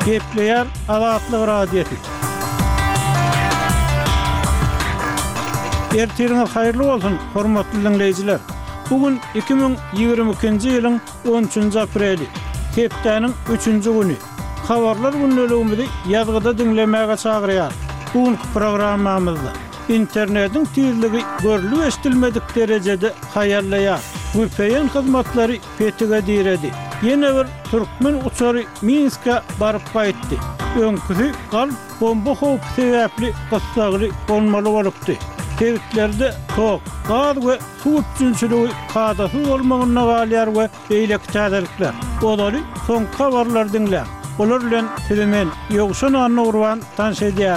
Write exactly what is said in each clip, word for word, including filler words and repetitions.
Gepleyer Azatlyk radiosu. Ertiriniz hayırlı bolsun, hormatly dinleyijiler. Bugün iki bin ýygrimi ikinji ýylyň on üçünji apreli, hepdeniň üçünji güni. Habarlar günnäligimizi ýazgyda dinlemäge çagyrýar. Bugünkü programmamyzda internetiň tezligi görülip eşdilmedik derejede haýallaýar. Güpeýen hyzmatlary petige diredi. Ýene bir türkmen uçary Minska baryp gaýtdy. Öňküsi galp bomba howpy sebäpli gysgaly bolmaly bolupdy. Tewitlerde tok, gaz we suw üçinçiligi kadasyz bolmagyna galýar we beýleki täzelikler. Olary soňky habarlar dinlä. Olar bilen telemen ýogşan anny urwan tanş edýär.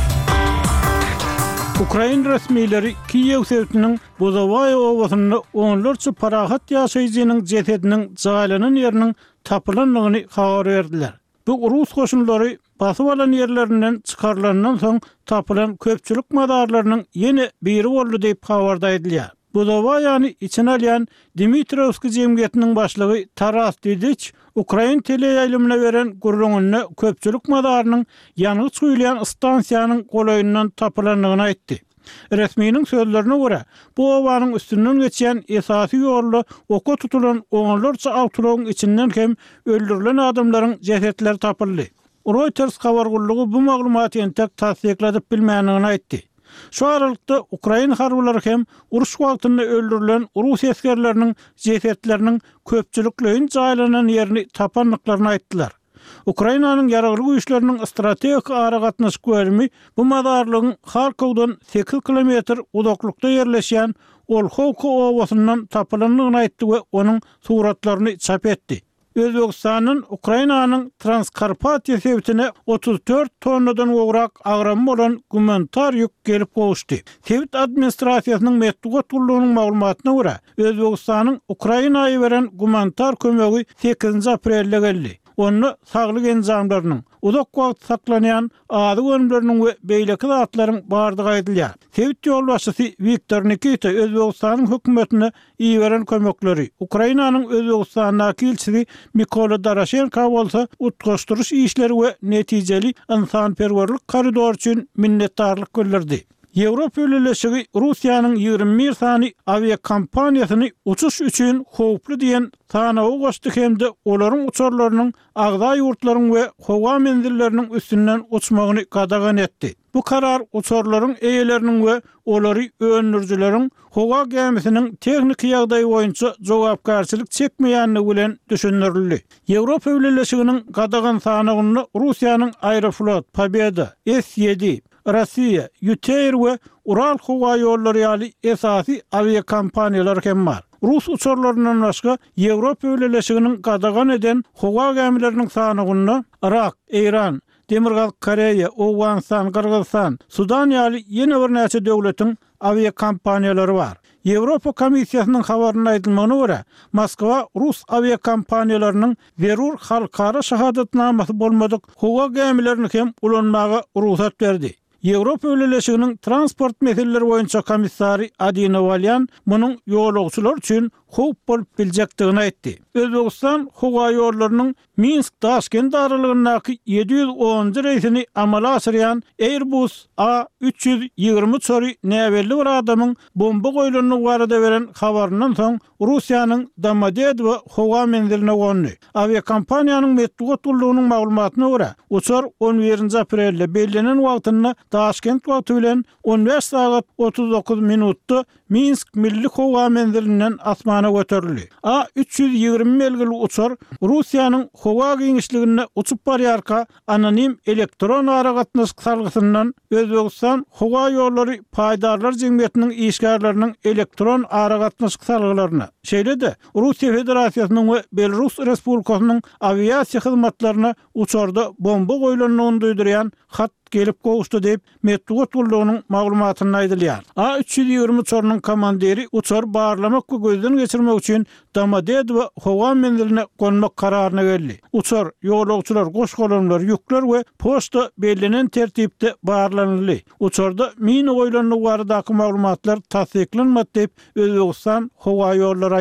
Ukraina resmileri Kiyew sewtiniň Bozovay owasynda onlarça parahat ýaşaýjynyň jesediniň jaýlanan ýeriniň tapylanlygyny habar berdiler. Bu Rus goşunlary basyp alan ýerlerinden çykarlandan soň tapylan köpçülik madarlarynyň ýene biri boldy diýip habarda edilýär. Bozovay ýany içine alýan Dmitrovsky jemgyýetiniň başlygy Taras Didiç Ukraina teleýaýlymyna beren gurrungyna köpçülik madarynyň ýanygy çyýlan stansiýanyň golaýyndan tapylanlygyny aýtdy. Resminiň sözlerine görä, bu owanyň üstünden geçýän esasy ýolda oka tutulan onlarça awtologyň içinden hem öldürilen adamlaryň jesetleri tapyldy. Reuters habargullugy bu maglumaty entek tasdikledip bilmänligini aýtdy. Şu aralykda Ukraina harbylary hem uruş wagtynda öldürilen Rus eskerleriniň jesetleriniň köpçülikleýin jaýlanan ýerini tapanlyklaryny aýtdylar. Ukrainanyň ýaragly güýçleriniň strategik aragatnaş bölümi bu madarlygyň Harkowdan sekiz kilometr uzaklykda ýerleşýän Olhovka owasyndan tapylanlygyny aýtdy we onuň suratlaryny çap etdi. Özbekistanyň Ukrainanyň Transkarpatiýa sewtine otuz dört tonnadan ograk agram bolan gumantar ýük gelip gowuşdy. Sewt administrasiýasynyň medeniýet gullugynyň maglumatyna görä, Özbekistanyň Ukrainaýa beren gumantar kömegi sekizinji aprelde geldi. Onu saglyk enzamlarynyň uzak wagt saklanýan ady önümleriniň we beýleki zatlaryň bardygy aýdylýar. Sewt ýolbaşçysy Viktor Nikita Özbekistanyň hökümetine iýeren kömekleri, Ukrainanyň Özbekistanyňky elçisi Mykola Doroshenko bolsa utgaşdyryş işleri we netijeli insanperwerlik koridor üçin minnetdarlyk bildirdi. Ýewropa Ýöneşigi Russiýanyň ýygrimi bir sany aviakompaniýasyny uçuş üçin howply diýen tanawy goşdy hemde olaryň uçarlarynyň agda ýurtlaryň we howa menzilleriniň üstünden uçmagyny gadagan etdi. Bu karar uçarlaryň eýeleriniň we olary öňürjüleriň howa gemisiniň tehnik ýagdaýy boýunça jogapkarçylyk çekmeýänligi bilen düşündirildi. Ýewropa Ýöneşiginiň gadagan sanagyny Russiýanyň Aeroflot, Pobeda, S yedi Rossiya, Yuteir we Ural howa ýollary ýaly esasy aviakompaniýalar hem bar. Rus uçarlaryndan başga Ýewropa Ýöneşiginiň gadagan eden howa gemileriniň sanagyny Irak, Iran, Demirgaz Koreýa, Owganistan, Kyrgyzstan, Sudan ýaly ýene bir näçe döwletiň aviakompaniýalary bar. Ýewropa Komissiýasynyň habaryna aýdylmagyna görä, Moskwa Rus aviakompaniýalarynyň zerur halkara şahadatnamasy bolmadyk howa gemilerini hem ulanmaga ruhsat berdi. Ýewropa Ýöneşiginiň transport meseleleri boýunça komissary Adina Valyan munyň ýolagçylar üçin howp bolup biljekdigini aýtdy. Özbegistan howa ýollarynyň Minsk-Taşkent aralygynyňky ýedi ýüz onunji reýsini amala asyrýan Airbus A üç ýüz ýygrimi çöri näwelli bir adamyň bomba goýulanyny barada beren habarynyň soň Russiýanyň Domodedow howa menziline gondy. Aviakompaniýanyň medeniýet gullugynyň maglumatyna görä, uçar on birinji aprelde bellenen wagtynda Taşkent wagty bilen on beş saat otuz dokuz minutda Minsk milli howa menzilinden asmana göterildi. A üç ýüz ýygrimi melgili uçar Russiýanyň howa giňişligine uçup barýarka anonim elektron aragatnaş salgysyndan Özbegistan howa ýollary paýdarlar jemgyýetiniň işgärleriniň elektron aragatnaş salgylaryna şeýle-de Russiýa Federasiýasynyň we Belarus Respublikasynyň aviasiýa hyzmatlaryna uçarda bomba goýulanyny duýdurýan hat gelip gowuşdy diýip medeniýet gullugynyň maglumatyny aýdylýar. A üç ýüz ýygrimi uçarynyň komandiri uçar barlamak we gözden geçirmek üçin Domodedow howa menziline gonmak kararyna geldi. Uçar ýolagçylar, goşgolanlar, ýükler we poçta bellenen tertipde barlanyldy. Uçarda min goýulanyny baradaky maglumatlar tasdiklenmedi diýip Özbegistan howa ýollary